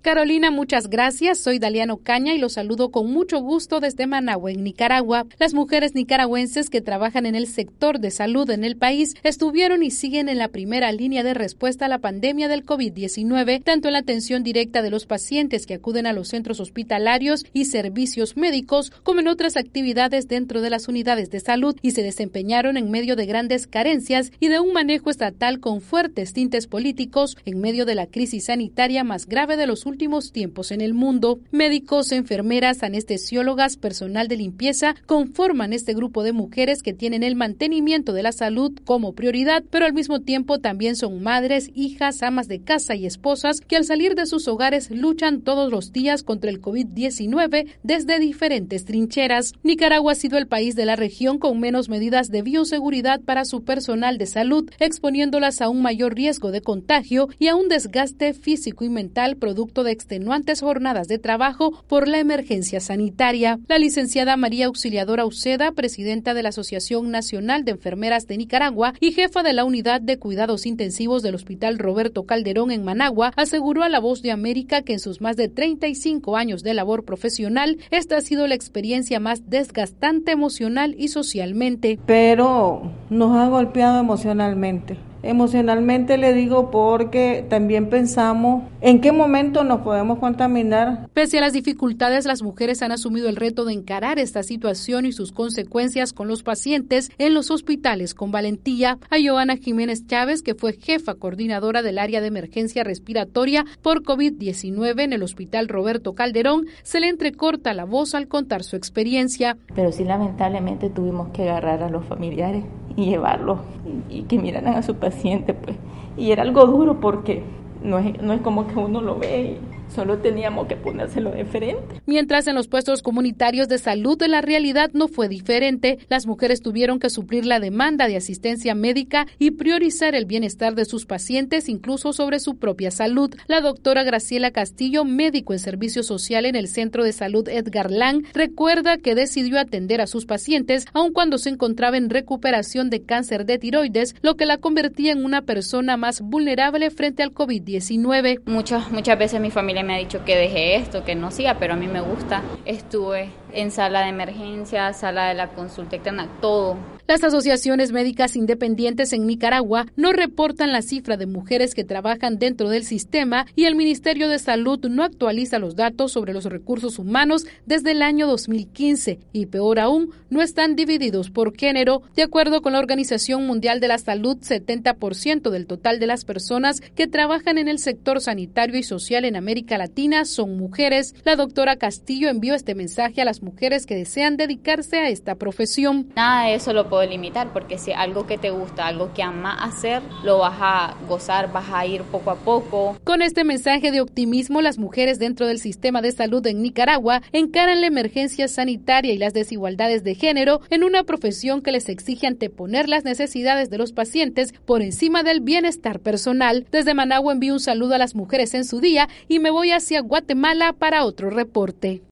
Carolina, muchas gracias. Soy Daliana Ocaña y los saludo con mucho gusto desde Managua, en Nicaragua. Las mujeres nicaragüenses que trabajan en el sector de salud en el país estuvieron y siguen en la primera línea de respuesta a la pandemia del COVID-19, tanto en la atención directa de los pacientes que acuden a los centros hospitalarios y servicios médicos, como en otras actividades dentro de las unidades de salud, y se desempeñaron en medio de grandes carencias y de un manejo estatal con fuertes tintes políticos en medio de la crisis sanitaria más grave de los últimos tiempos en el mundo. Médicos, enfermeras, anestesiólogas, personal de limpieza conforman este grupo de mujeres que tienen el mantenimiento de la salud como prioridad, pero al mismo tiempo también son madres, hijas, amas de casa y esposas que al salir de sus hogares luchan todos los días contra el COVID-19 desde diferentes trincheras. Nicaragua ha sido el país de la región con menos medidas de bioseguridad para su personal de salud, exponiéndolas a un mayor riesgo de contagio y a un desgaste físico y mental producto de extenuantes jornadas de trabajo por la emergencia sanitaria. La licenciada María Auxiliadora Uceda, presidenta de la Asociación Nacional de Enfermeras de Nicaragua y jefa de la Unidad de Cuidados Intensivos del Hospital Roberto Calderón en Managua, aseguró a La Voz de América que en sus más de 35 años de labor profesional, esta ha sido la experiencia más desgastante emocional y socialmente. Pero nos ha golpeado emocionalmente. Emocionalmente le digo porque también pensamos en qué momento nos podemos contaminar. Pese a las dificultades, las mujeres han asumido el reto de encarar esta situación y sus consecuencias con los pacientes en los hospitales con valentía. A Joana Jiménez Chávez, que fue jefa coordinadora del área de emergencia respiratoria por COVID-19 en el Hospital Roberto Calderón, se le entrecorta la voz al contar su experiencia. Pero sí, lamentablemente tuvimos que agarrar a los familiares y llevarlos y que miraran a su paciente, pues. Y era algo duro porque no es como que uno lo ve y solo teníamos que ponérselo de frente. Mientras en los puestos comunitarios de salud la realidad no fue diferente. Las mujeres tuvieron que suplir la demanda de asistencia médica y priorizar el bienestar de sus pacientes, incluso sobre su propia salud. La doctora Graciela Castillo, médico en servicio social en el Centro de Salud Edgar Lang, recuerda que decidió atender a sus pacientes aun cuando se encontraba en recuperación de cáncer de tiroides, lo que la convertía en una persona más vulnerable frente al COVID-19. Muchas veces mi familia me ha dicho que deje esto, que no siga, pero a mí me gusta. Estuve en sala de emergencia, sala de la consulta externa, todo. Las asociaciones médicas independientes en Nicaragua no reportan la cifra de mujeres que trabajan dentro del sistema y el Ministerio de Salud no actualiza los datos sobre los recursos humanos desde el año 2015 y peor aún, no están divididos por género. De acuerdo con la Organización Mundial de la Salud, 70% del total de las personas que trabajan en el sector sanitario y social en América Latina son mujeres. La doctora Castillo envió este mensaje a las mujeres que desean dedicarse a esta profesión. Nada de eso lo puedo limitar, porque si algo que te gusta, algo que amas hacer, lo vas a gozar, vas a ir poco a poco. Con este mensaje de optimismo, las mujeres dentro del sistema de salud en Nicaragua encaran la emergencia sanitaria y las desigualdades de género en una profesión que les exige anteponer las necesidades de los pacientes por encima del bienestar personal. Desde Managua envío un saludo a las mujeres en su día y me voy hacia Guatemala para otro reporte.